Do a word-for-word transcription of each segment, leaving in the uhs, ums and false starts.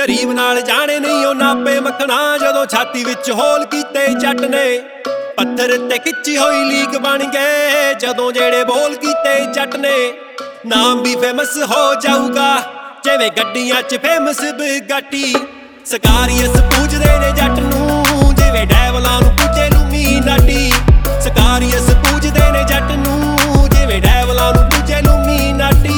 गरीब नाल जाने नहीं ओ नापे मखना जदों छाती विच होल कीते जट ने पत्थर ते खिच्ची होई लीक बन गए जदों जेड़े बोल कीते जट ने नाम भी फेमस हो जाऊगा जिवें गड्डियां च फेमस बगाटी सकारियस पूजदे ने जट नूं जिवें डैवलां नूं पूजे लूमीनाटी सकारियस पूजदे ने जट नूं जिवें डैवलां नूं पूजे लूमीनाटी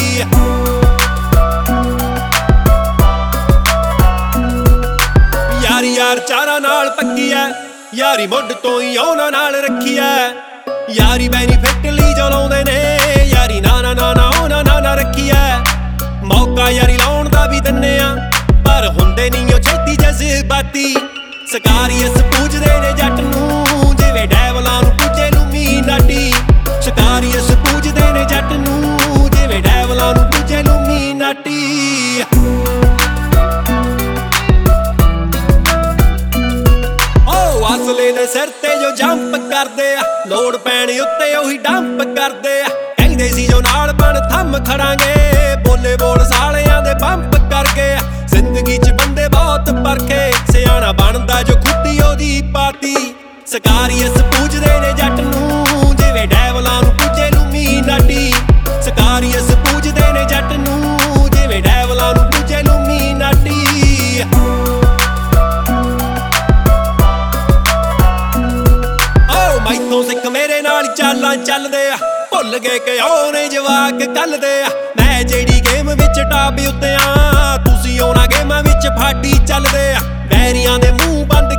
यारी यार चारा नाल पक्की है यारी मुੱਢ ਤੋਂ ਹੀ ਉਹਨਾਂ ਨਾਲ ਰੱਖੀ ਐ यारी बेनीफिट ਲਈ ਜੋ ਲਾਉਂਦੇ ਨੇ यारी ना ना ना ना ਉਹਨਾਂ ਨਾਲ ਨਾ ਰੱਖੀ ਐ ਮੌਕਾ यारी ਲਾਉਣ ਦਾ ਵੀ ਦਿੰਨੇ ਆ ਪਰ ਹੁੰਦੇ ਨਹੀਂ ਉਹ ਛੇਤੀ ਜਜ਼ਬਾਤੀ ਸਕਾਰੀਅਸ ਪੂਜਦੇ ਨੇ ਜੱਟ ਨੂੰ ਜਿਵੇਂ ਡੈਵਲਾਂ ਨੂੰ ਪੂਜੇ ਲੂਮੀਨਾਟੀ ਸਕਾਰੀਅਸ ਪੂਜਦੇ ਨੇ ਜੱਟ ਨੂੰ ਜਿਵੇਂ ਡੈਵਲਾਂ ਨੂੰ ਪੂਜੇ ਲੂਮੀਨਾਟੀ असले दे सिर ते जो जंप करदे आ लोड़ पैण उत्ते ओही डंप करदे आ कहंदे सी जो नाल बण थम खड़ांगे बोले बोल सालियां दे पंप कर गए जिंदगी च बंदे बहुत परखे सियाणा बनदा जो खुदी ओदी पाती सकारियस पूजदे ने जट नूं जिवें डैवलां नूं पूजे लूमीनाटी सकारियस पूजदे ने जट नूं जिवें डैवलां नूं पूजे लूमीनाटी मैथों सिख मेरे नाल चालां चलदे आ भुल गए कि ओने जवाक कलदे आ मैं जेड़ी गेम विच टाप उत्ते आ तुसीं ओना गेमां विच फाटी चलदे आ बैरियां दे मूंह बंद